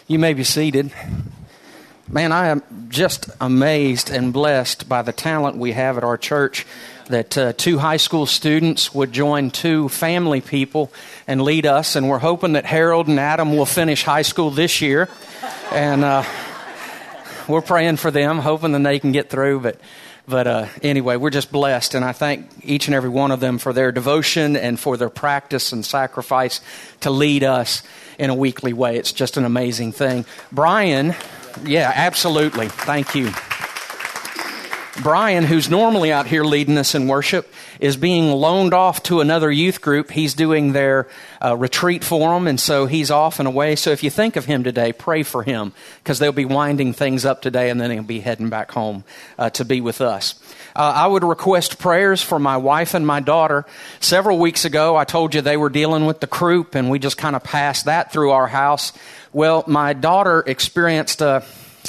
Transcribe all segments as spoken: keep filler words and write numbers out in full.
You may be seated. Man, I am just amazed and blessed by the talent we have at our church, that uh, two high school students would join two family people and lead us. And we're hoping that Harold and Adam will finish high school this year. And uh, we're praying for them, hoping that they can get through. But But uh, anyway, we're just blessed, and I thank each and every one of them for their devotion and for their practice and sacrifice to lead us in a weekly way. It's just an amazing thing. Brian, yeah, absolutely. Thank you. Brian, who's normally out here leading us in worship, is being loaned off to another youth group. He's doing their uh, retreat for them, and so he's off and away. So if you think of him today, pray for him, because they'll be winding things up today, and then he'll be heading back home uh, to be with us. Uh, I would request prayers for my wife and my daughter. Several weeks ago, I told you they were dealing with the croup, and we just kind of passed that through our house. Well, my daughter experienced a...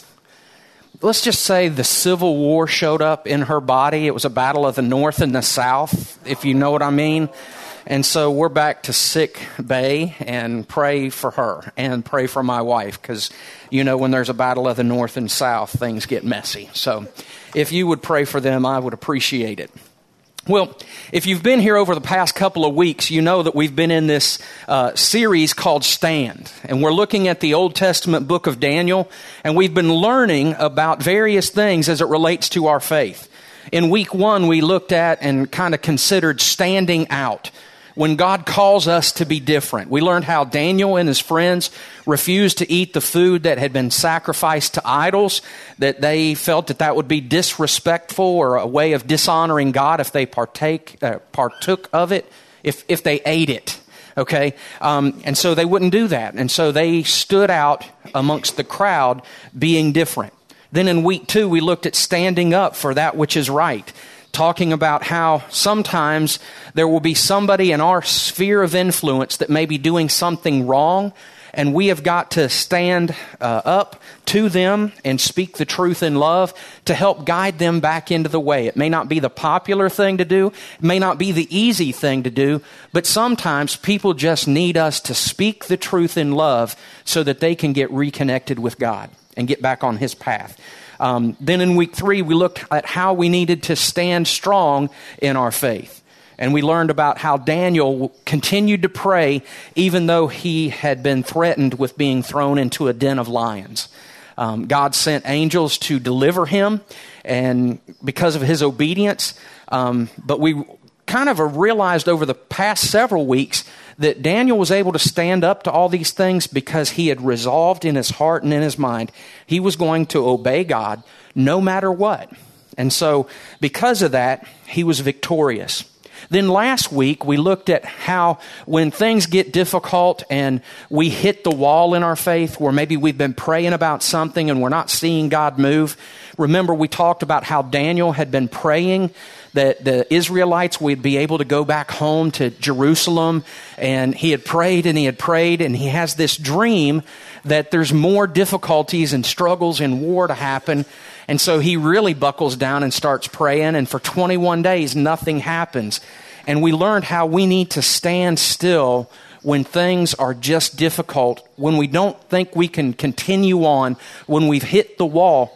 Let's just say the Civil War showed up in her body. It was a battle of the North and the South, if you know what I mean. And so we're back to sick bay, and pray for her and pray for my wife, because, you know, when there's a battle of the North and South, things get messy. So if you would pray for them, I would appreciate it. Well, if you've been here over the past couple of weeks, you know that we've been in this uh, series called Stand. And we're looking at the Old Testament book of Daniel, and we've been learning about various things as it relates to our faith. In week one, we looked at and kind of considered standing out. When God calls us to be different. We learned how Daniel and his friends refused to eat the food that had been sacrificed to idols, that they felt that that would be disrespectful or a way of dishonoring God if they partake, uh, partook of it, if, if they ate it. Okay, um, and so they wouldn't do that. And so they stood out amongst the crowd being different. Then in week two, we looked at standing up for that which is right. Talking about how sometimes there will be somebody in our sphere of influence that may be doing something wrong, and we have got to stand uh, up to them and speak the truth in love to help guide them back into the way. It may not be the popular thing to do, it may not be the easy thing to do, but sometimes people just need us to speak the truth in love so that they can get reconnected with God and get back on His path. Um, then in week three, we looked at how we needed to stand strong in our faith. And we learned about how Daniel continued to pray even though he had been threatened with being thrown into a den of lions. Um, God sent angels to deliver him, and because of his obedience. Um, but we kind of realized over the past several weeks that Daniel was able to stand up to all these things because he had resolved in his heart and in his mind he was going to obey God no matter what. And so because of that, he was victorious. Then last week, we looked at how when things get difficult and we hit the wall in our faith, where maybe we've been praying about something and we're not seeing God move. Remember, we talked about how Daniel had been praying that the Israelites would be able to go back home to Jerusalem. And he had prayed and he had prayed, and he has this dream that there's more difficulties and struggles and war to happen. And so he really buckles down and starts praying, and for twenty-one days, nothing happens. And we learned how we need to stand still when things are just difficult, when we don't think we can continue on, when we've hit the wall.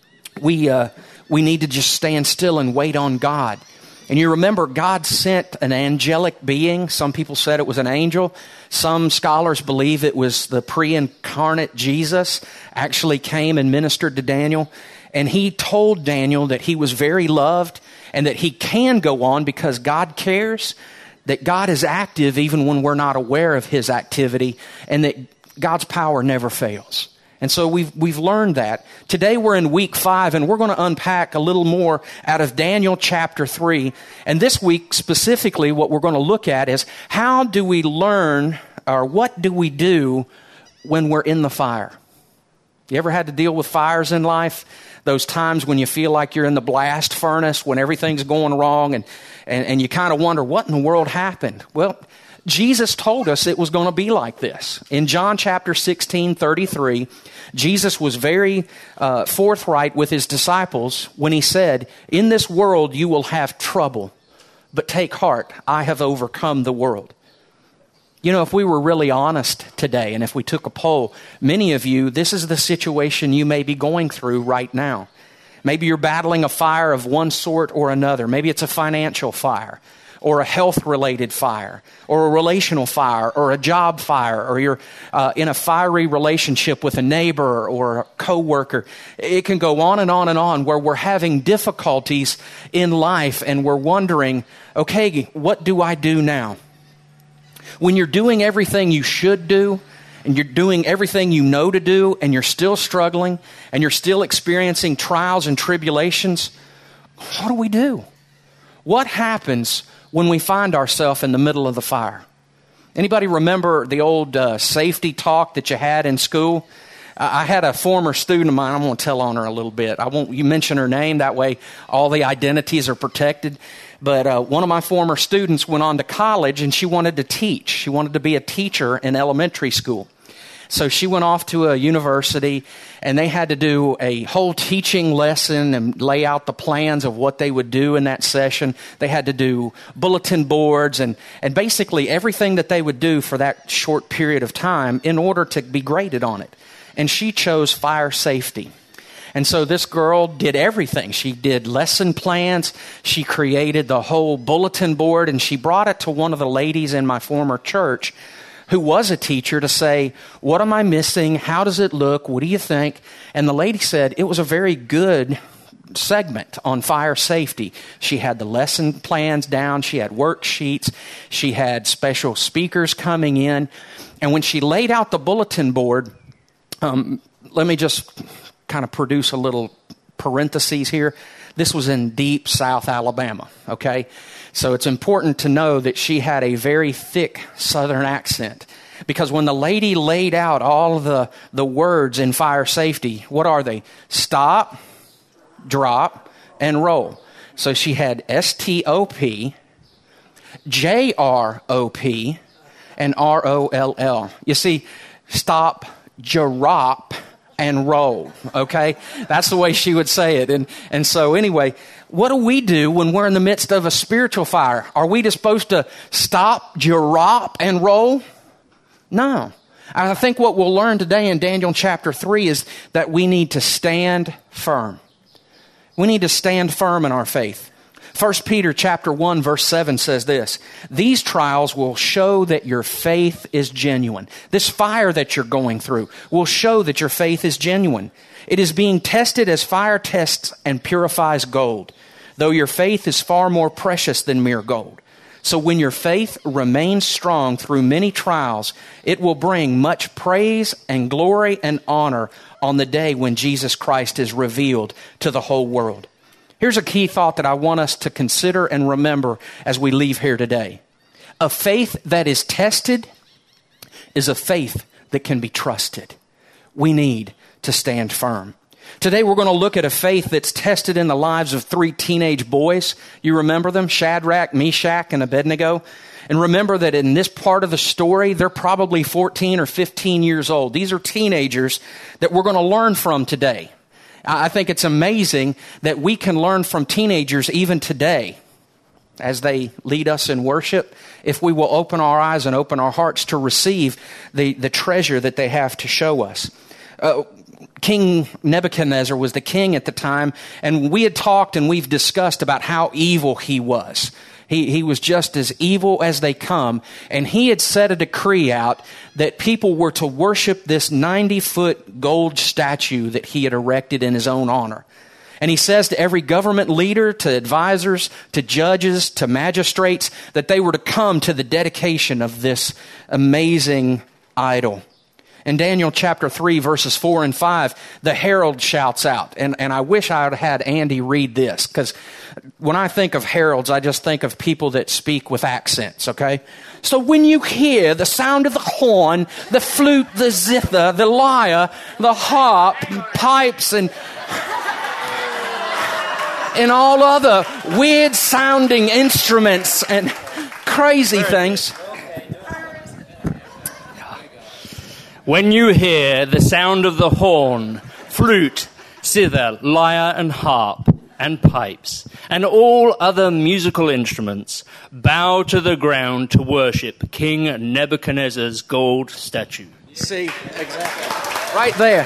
We uh, we need to just stand still and wait on God. And you remember, God sent an angelic being. Some people said it was an angel. Some scholars believe it was the pre-incarnate Jesus actually came and ministered to Daniel. And he told Daniel that he was very loved and that he can go on because God cares, that God is active even when we're not aware of his activity, and that God's power never fails. And so we've we've learned that. Today we're in week five, and we're going to unpack a little more out of Daniel chapter three. And this week specifically, what we're going to look at is how do we learn, or what do we do when we're in the fire? You ever had to deal with fires in life? Those times when you feel like you're in the blast furnace, when everything's going wrong, and, and, and you kind of wonder, what in the world happened? Well, Jesus told us it was going to be like this. In John chapter sixteen, thirty-three, Jesus was very uh, forthright with his disciples when he said, "In this world you will have trouble, but take heart, I have overcome the world." You know, if we were really honest today and if we took a poll, many of you, this is the situation you may be going through right now. Maybe you're battling a fire of one sort or another. Maybe it's a financial fire, or a health-related fire, or a relational fire, or a job fire, or you're uh, in a fiery relationship with a neighbor or a coworker. It can go on and on and on where we're having difficulties in life and we're wondering, okay, what do I do now? When you're doing everything you should do, and you're doing everything you know to do, and you're still struggling, and you're still experiencing trials and tribulations, what do we do? What happens when we find ourselves in the middle of the fire? Anybody remember the old uh, safety talk that you had in school? Uh, I had a former student of mine. I'm going to tell on her a little bit. I won't you mention her name. That way all the identities are protected. But uh, one of my former students went on to college, and she wanted to teach. She wanted to be a teacher in elementary school. So she went off to a university, and they had to do a whole teaching lesson and lay out the plans of what they would do in that session. They had to do bulletin boards and, and basically everything that they would do for that short period of time in order to be graded on it. And she chose fire safety. And so this girl did everything. She did lesson plans. She created the whole bulletin board, and she brought it to one of the ladies in my former church who was a teacher to say, what am I missing? How does it look? What do you think? And the lady said it was a very good segment on fire safety. She had the lesson plans down. She had worksheets. She had special speakers coming in. And when she laid out the bulletin board, um, let me just kind of produce a little parentheses here. This was in deep South Alabama, okay? So it's important to know that she had a very thick Southern accent, because when the lady laid out all the, the words in fire safety, what are they? Stop, drop, and roll. So she had S T O P, J R O P, and R O L L. You see, stop, drop, and roll, okay? That's the way she would say it. And and so anyway, what do we do when we're in the midst of a spiritual fire? Are we just supposed to stop, drop, and roll? No. I think what we'll learn today in Daniel chapter three is that we need to stand firm. We need to stand firm in our faith. First Peter chapter one verse seven says this, these trials will show that your faith is genuine. This fire that you're going through will show that your faith is genuine. It is being tested as fire tests and purifies gold, though your faith is far more precious than mere gold. So when your faith remains strong through many trials, it will bring much praise and glory and honor on the day when Jesus Christ is revealed to the whole world. Here's a key thought that I want us to consider and remember as we leave here today. A faith that is tested is a faith that can be trusted. We need to stand firm. Today we're going to look at a faith that's tested in the lives of three teenage boys. You remember them? Shadrach, Meshach, and Abednego. And remember that in this part of the story, they're probably fourteen or fifteen years old. These are teenagers that we're going to learn from today. I think it's amazing that we can learn from teenagers even today as they lead us in worship, if we will open our eyes and open our hearts to receive the, the treasure that they have to show us. Uh, King Nebuchadnezzar was the king at the time, and we had talked and we've discussed about how evil he was. He, he was just as evil as they come, and he had set a decree out that people were to worship this ninety-foot gold statue that he had erected in his own honor. And he says to every government leader, to advisors, to judges, to magistrates, that they were to come to the dedication of this amazing idol. In Daniel chapter three, verses four and five, the herald shouts out. And, and I wish I had had Andy read this, because when I think of heralds, I just think of people that speak with accents, okay? So when you hear the sound of the horn, the flute, the zither, the lyre, the harp, pipes, and, and all other weird-sounding instruments and crazy things... When you hear the sound of the horn, flute, zither, lyre, and harp, and pipes, and all other musical instruments, bow to the ground to worship King Nebuchadnezzar's gold statue. See, exactly. Right there.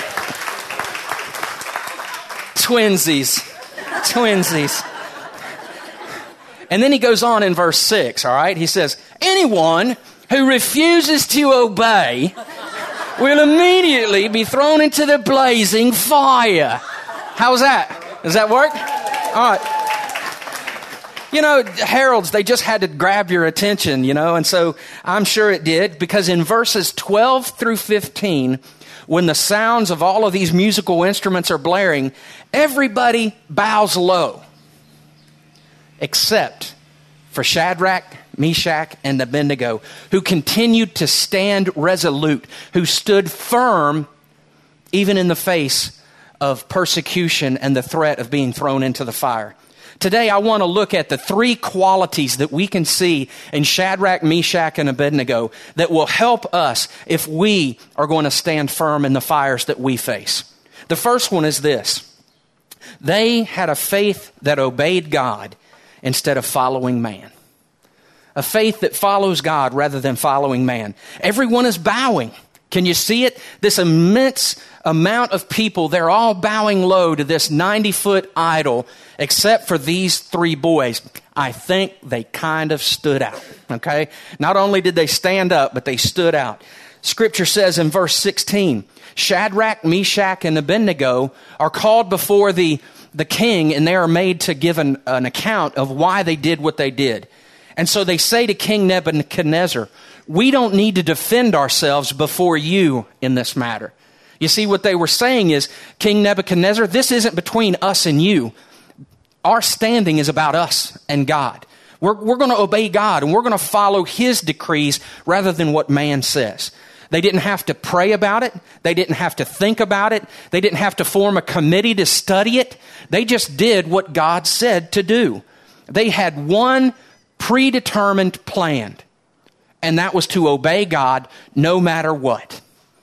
Twinsies. Twinsies. And then he goes on in verse six, all right? He says, anyone who refuses to obey will immediately be thrown into the blazing fire. How's that? Does that work? All right. You know, heralds, they just had to grab your attention, you know, and so I'm sure it did, because in verses twelve through fifteen, when the sounds of all of these musical instruments are blaring, everybody bows low, except for Shadrach, Meshach, and Abednego, who continued to stand resolute, who stood firm even in the face of persecution and the threat of being thrown into the fire. Today, I want to look at the three qualities that we can see in Shadrach, Meshach, and Abednego that will help us if we are going to stand firm in the fires that we face. The first one is this. They had a faith that obeyed God instead of following man. A faith that follows God rather than following man. Everyone is bowing. Can you see it? This immense amount of people, they're all bowing low to this ninety-foot idol, except for these three boys. I think they kind of stood out, okay? Not only did they stand up, but they stood out. Scripture says in verse sixteen, Shadrach, Meshach, and Abednego are called before the, the king, and they are made to give an, an account of why they did what they did. And so they say to King Nebuchadnezzar, we don't need to defend ourselves before you in this matter. You see, what they were saying is, King Nebuchadnezzar, this isn't between us and you. Our standing is about us and God. We're, we're going to obey God, and we're going to follow his decrees rather than what man says. They didn't have to pray about it. They didn't have to think about it. They didn't have to form a committee to study it. They just did what God said to do. They had one predetermined plan, and that was to obey God no matter what.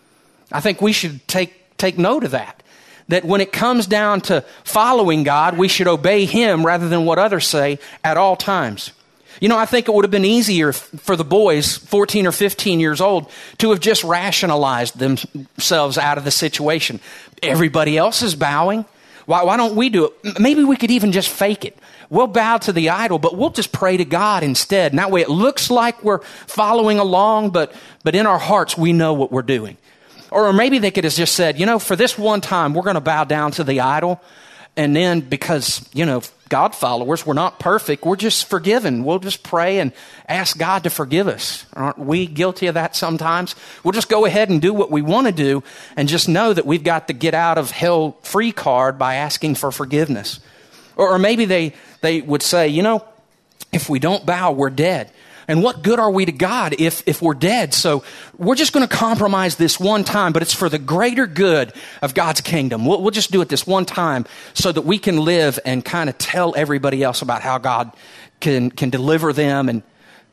I think we should take, take note of that. That when it comes down to following God, we should obey him rather than what others say at all times. You know, I think it would have been easier for the boys, fourteen or fifteen years old, to have just rationalized themselves out of the situation. Everybody else is bowing. Why, why don't we do it? Maybe we could even just fake it. We'll bow to the idol, but we'll just pray to God instead. And that way it looks like we're following along, but, but in our hearts we know what we're doing. Or maybe they could have just said, you know, for this one time, we're going to bow down to the idol. And then because, you know, God followers, we're not perfect. We're just forgiven. We'll just pray and ask God to forgive us. Aren't we guilty of that sometimes? We'll just go ahead and do what we want to do and just know that we've got the get out of hell free card by asking for forgiveness. Or, or maybe they, they would say, you know, if we don't bow, we're dead. And what good are we to God if, if we're dead? So we're just going to compromise this one time, but it's for the greater good of God's kingdom. We'll, we'll just do it this one time so that we can live and kind of tell everybody else about how God can, can deliver them. And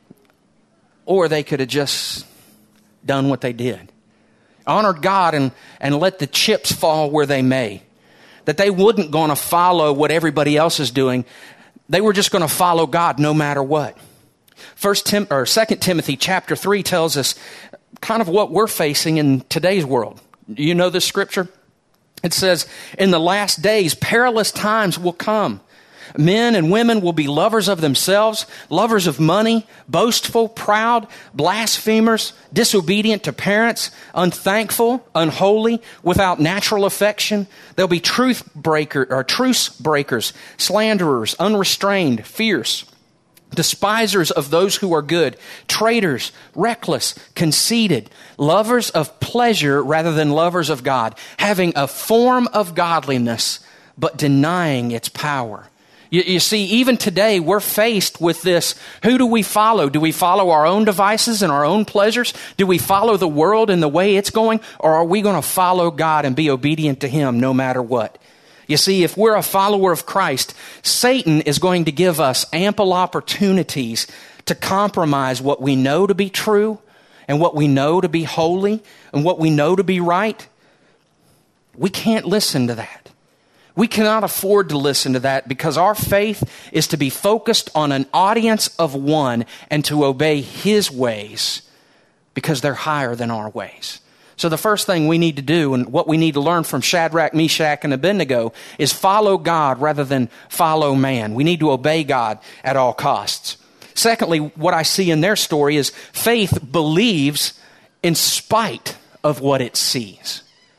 or they could have just done what they did. Honored God and, and let the chips fall where they may. That they wouldn't going to follow what everybody else is doing. They were just going to follow God no matter what. First Tim or Second Timothy chapter three tells us kind of what we're facing in today's world. You know this scripture? It says, in the last days, perilous times will come. Men and women will be lovers of themselves, lovers of money, boastful, proud, blasphemers, disobedient to parents, unthankful, unholy, without natural affection. They'll be truth breaker or truce breakers, slanderers, unrestrained, fierce, despisers of those who are good, traitors, reckless, conceited, lovers of pleasure rather than lovers of God, having a form of godliness, but denying its power. You, you see, even today, we're faced with this. Who do we follow? Do we follow our own devices and our own pleasures? Do we follow the world and the way it's going? Or are we going to follow God and be obedient to him no matter what? You see, if we're a follower of Christ, Satan is going to give us ample opportunities to compromise what we know to be true and what we know to be holy and what we know to be right. We can't listen to that. We cannot afford to listen to that because our faith is to be focused on an audience of one and to obey his ways because they're higher than our ways. So the first thing we need to do and what we need to learn from Shadrach, Meshach, and Abednego is follow God rather than follow man. We need to obey God at all costs. Secondly, what I see in their story is faith believes in spite of what it sees.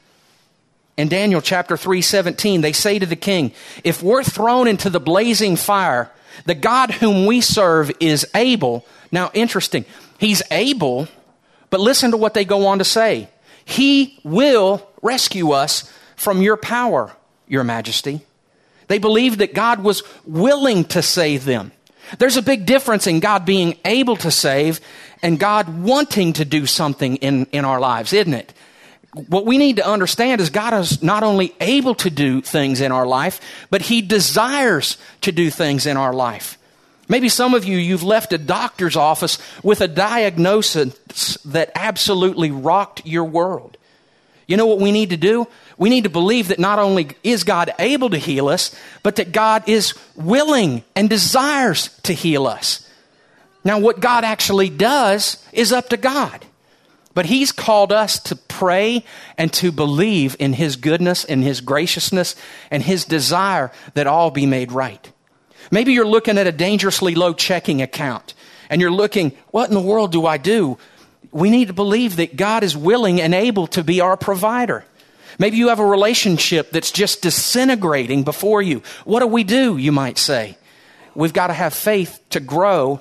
In Daniel chapter three seventeen, they say to the king, if we're thrown into the blazing fire, the God whom we serve is able. Now, interesting, he's able, but listen to what they go on to say. He will rescue us from your power, your majesty. They believed that God was willing to save them. There's a big difference in God being able to save and God wanting to do something in, in our lives, isn't it? What we need to understand is God is not only able to do things in our life, but he desires to do things in our life. Maybe some of you, you've left a doctor's office with a diagnosis that absolutely rocked your world. You know what we need to do? We need to believe that not only is God able to heal us, but that God is willing and desires to heal us. Now, what God actually does is up to God. But he's called us to pray and to believe in his goodness and his graciousness and his desire that all be made right. Maybe you're looking at a dangerously low checking account and you're looking, what in the world do I do? We need to believe that God is willing and able to be our provider. Maybe you have a relationship that's just disintegrating before you. What do we do, you might say? We've got to have faith to grow,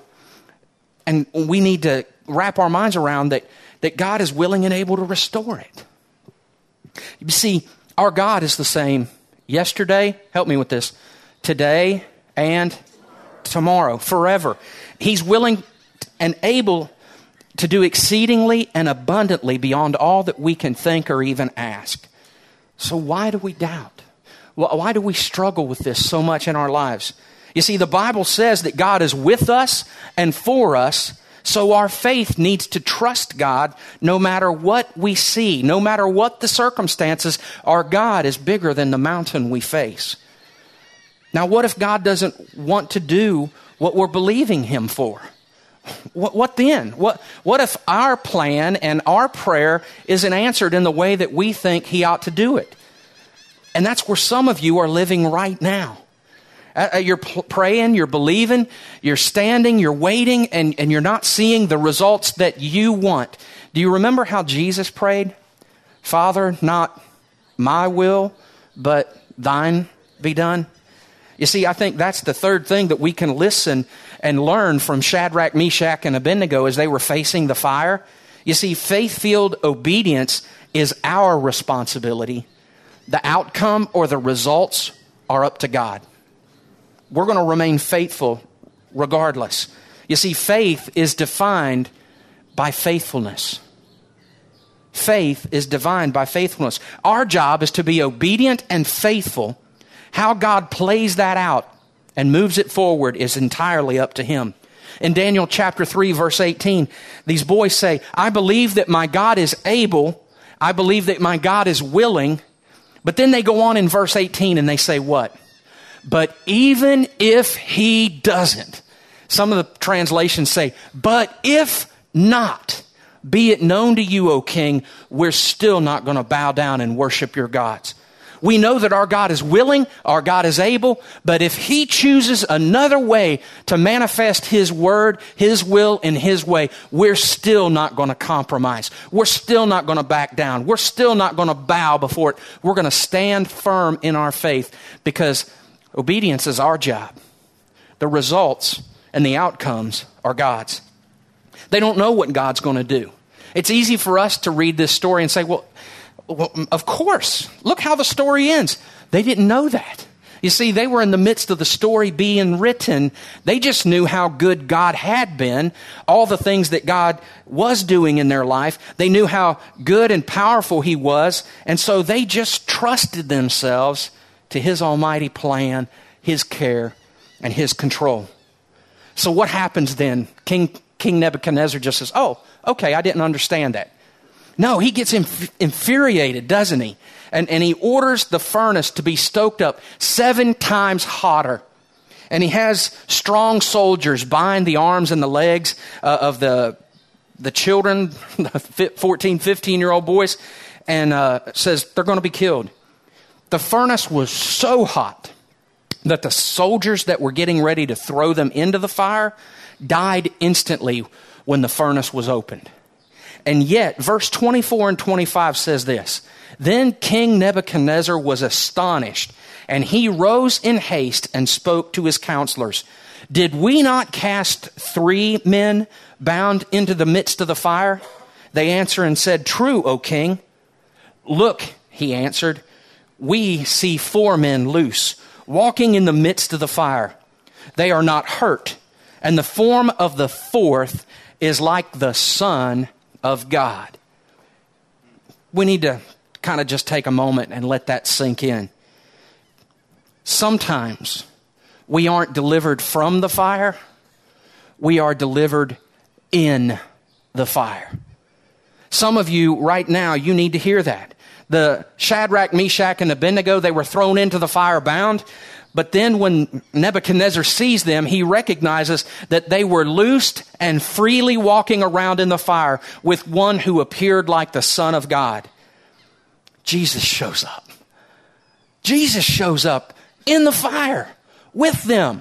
and we need to wrap our minds around that that God is willing and able to restore it. You see, our God is the same yesterday, help me with this, today and tomorrow, forever. He's willing and able to do exceedingly and abundantly beyond all that we can think or even ask. So why do we doubt? Why do we struggle with this so much in our lives? You see, the Bible says that God is with us and for us. So our faith needs to trust God no matter what we see, no matter what the circumstances. Our God is bigger than the mountain we face. Now, what if God doesn't want to do what we're believing him for? What, what then? What, what if our plan and our prayer isn't answered in the way that we think he ought to do it? And that's where some of you are living right now. Uh, you're p- praying, you're believing, you're standing, you're waiting, and, and you're not seeing the results that you want. Do you remember how Jesus prayed? Father, not my will, but thine be done. You see, I think that's the third thing that we can listen and learn from Shadrach, Meshach, and Abednego as they were facing the fire. You see, faith-filled obedience is our responsibility. The outcome or the results are up to God. We're going to remain faithful regardless. You see, faith is defined by faithfulness. Faith is defined by faithfulness. Our job is to be obedient and faithful. How God plays that out and moves it forward is entirely up to him. In Daniel chapter three, verse eighteen, these boys say, I believe that my God is able. I believe that my God is willing. But then they go on in verse eighteen and they say what? But even if he doesn't, some of the translations say, but if not, be it known to you, O king, we're still not going to bow down and worship your gods. We know that our God is willing, our God is able, but if he chooses another way to manifest his word, his will, and his way, we're still not going to compromise. We're still not going to back down. We're still not going to bow before it. We're going to stand firm in our faith because obedience is our job. The results and the outcomes are God's. They don't know what God's going to do. It's easy for us to read this story and say, well, well, of course, look how the story ends. They didn't know that. You see, they were in the midst of the story being written. They just knew how good God had been, all the things that God was doing in their life. They knew how good and powerful he was. And so they just trusted themselves to his almighty plan, his care, and his control. So what happens then? King, King Nebuchadnezzar just says, oh, okay, I didn't understand that. No, he gets inf- infuriated, doesn't he? And, and he orders the furnace to be stoked up seven times hotter. And he has strong soldiers bind the arms and the legs uh, of the the children, the fourteen, fifteen-year-old boys, and uh, says they're going to be killed. The furnace was so hot that the soldiers that were getting ready to throw them into the fire died instantly when the furnace was opened. And yet, verse twenty-four and twenty-five says this, "Then King Nebuchadnezzar was astonished, and he rose in haste and spoke to his counselors. 'Did we not cast three men bound into the midst of the fire?' They answered and said, 'True, O king.' 'Look,' he answered, 'we see four men loose, walking in the midst of the fire. They are not hurt, and the form of the fourth is like the Son of God.'" We need to kind of just take a moment and let that sink in. Sometimes we aren't delivered from the fire, we are delivered in the fire. Some of you right now, you need to hear that. The Shadrach, Meshach, and Abednego, they were thrown into the fire bound. But then when Nebuchadnezzar sees them, he recognizes that they were loosed and freely walking around in the fire with one who appeared like the Son of God. Jesus shows up. Jesus shows up in the fire with them.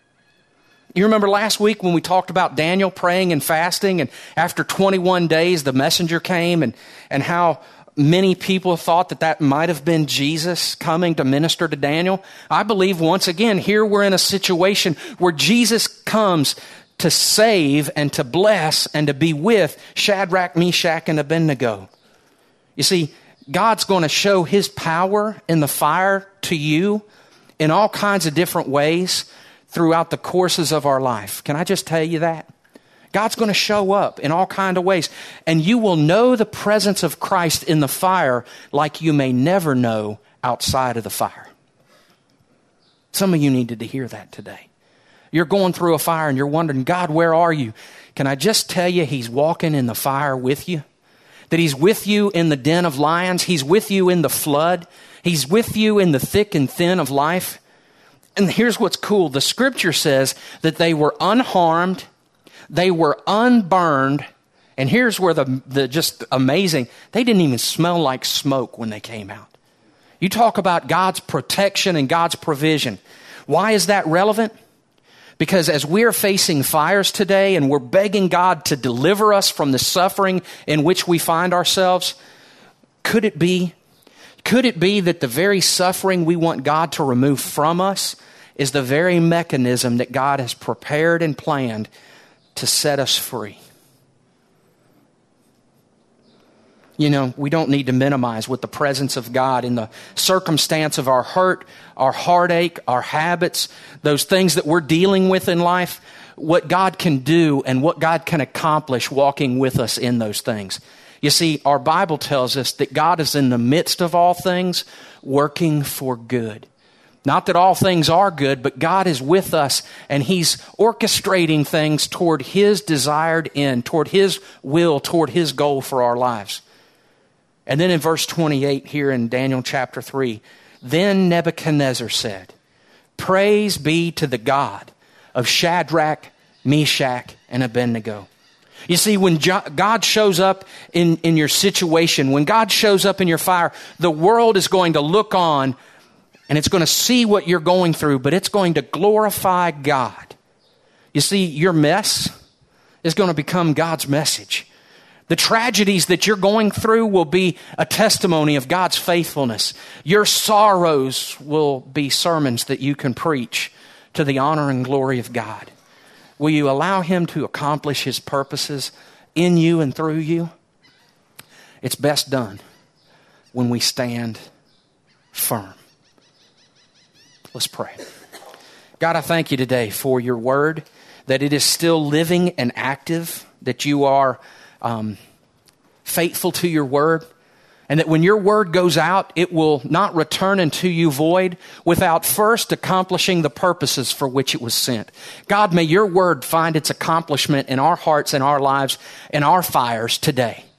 You remember last week when we talked about Daniel praying and fasting, and after twenty-one days the messenger came, and, and how many people thought that that might have been Jesus coming to minister to Daniel. I believe once again here we're in a situation where Jesus comes to save and to bless and to be with Shadrach, Meshach, and Abednego. You see, God's going to show his power in the fire to you in all kinds of different ways throughout the courses of our life. Can I just tell you that? God's going to show up in all kinds of ways. And you will know the presence of Christ in the fire like you may never know outside of the fire. Some of you needed to hear that today. You're going through a fire and you're wondering, God, where are you? Can I just tell you he's walking in the fire with you? That he's with you in the den of lions. He's with you in the flood. He's with you in the thick and thin of life. And here's what's cool. The scripture says that they were unharmed. They were unburned. And here's where the, the just amazing, they didn't even smell like smoke when they came out. You talk about God's protection and God's provision. Why is that relevant? Because as we're facing fires today and we're begging God to deliver us from the suffering in which we find ourselves, could it be, could it be that the very suffering we want God to remove from us is the very mechanism that God has prepared and planned to set us free? You know, we don't need to minimize what the presence of God in the circumstance of our hurt, our heartache, our habits, those things that we're dealing with in life, what God can do and what God can accomplish walking with us in those things. You see, our Bible tells us that God is in the midst of all things, working for good. Not that all things are good, but God is with us and he's orchestrating things toward his desired end, toward his will, toward his goal for our lives. And then in verse twenty-eight here in Daniel chapter three, then Nebuchadnezzar said, "Praise be to the God of Shadrach, Meshach, and Abednego." You see, when God shows up in, in your situation, when God shows up in your fire, the world is going to look on and it's going to see what you're going through, but it's going to glorify God. You see, your mess is going to become God's message. The tragedies that you're going through will be a testimony of God's faithfulness. Your sorrows will be sermons that you can preach to the honor and glory of God. Will you allow him to accomplish his purposes in you and through you? It's best done when we stand firm. Let's pray. God, I thank you today for your word, that it is still living and active, that you are um, faithful to your word, and that when your word goes out, it will not return unto you void without first accomplishing the purposes for which it was sent. God, may your word find its accomplishment in our hearts and our lives and our fires today.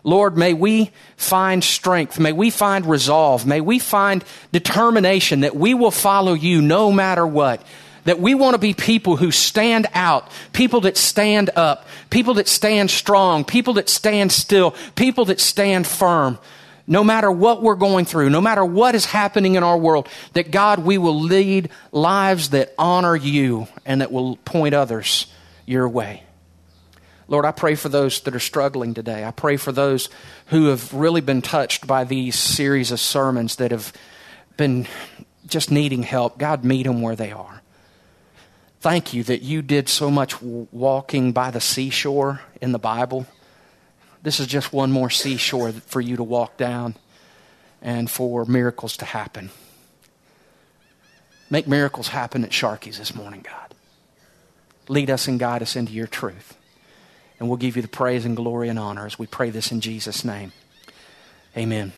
Lord, may we find strength. May we find resolve. May we find determination that we will follow you no matter what. That we want to be people who stand out, people that stand up, people that stand strong, people that stand still, people that stand firm. No matter what we're going through, no matter what is happening in our world, that God, we will lead lives that honor you and that will point others your way. Lord, I pray for those that are struggling today. I pray for those who have really been touched by these series of sermons that have been just needing help. God, meet them where they are. Thank you that you did so much walking by the seashore in the Bible. This is just one more seashore for you to walk down and for miracles to happen. Make miracles happen at Sharky's this morning, God. Lead us and guide us into your truth. And we'll give you the praise and glory and honor as we pray this in Jesus' name. Amen.